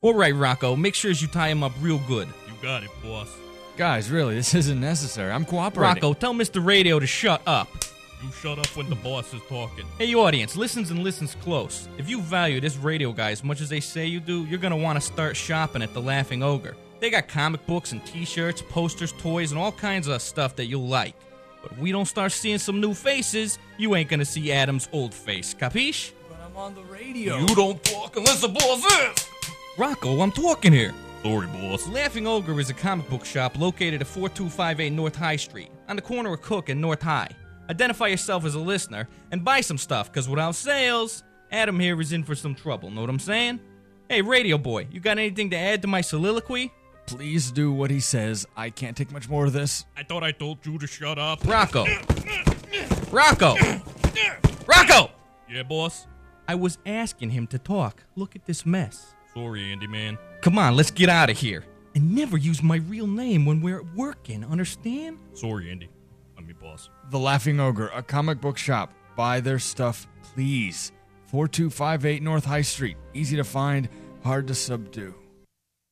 All right, Rocco, make sure you tie him up real good. You got it, boss. Guys, really, this isn't necessary. I'm cooperating. Rocco, tell Mr. Radio to shut up. You shut up when the boss is talking. Hey, audience, listens and listens close. If you value this radio guy as much as they say you do, you're going to want to start shopping at the Laughing Ogre. They got comic books and t-shirts, posters, toys, and all kinds of stuff that you'll like. But if we don't start seeing some new faces, you ain't going to see Adam's old face. Capiche? But I'm on the radio. You don't talk unless the boss is. Rocco, I'm talking here. Sorry, boss. Laughing Ogre is a comic book shop located at 4258 North High Street, on the corner of Cook and North High. Identify yourself as a listener and buy some stuff, because without sales, Adam here is in for some trouble. Know what I'm saying? Hey, Radio Boy, you got anything to add to my soliloquy? Please do what he says. I can't take much more of this. I thought I told you to shut up. Rocco! Rocco! Rocco! Yeah, boss? I was asking him to talk. Look at this mess. Sorry, Andy, man. Come on, let's get out of here. And never use my real name when we're working, understand? Sorry, Andy. I'm your boss. The Laughing Ogre, a comic book shop. Buy their stuff, please. 4258 North High Street. Easy to find, hard to subdue.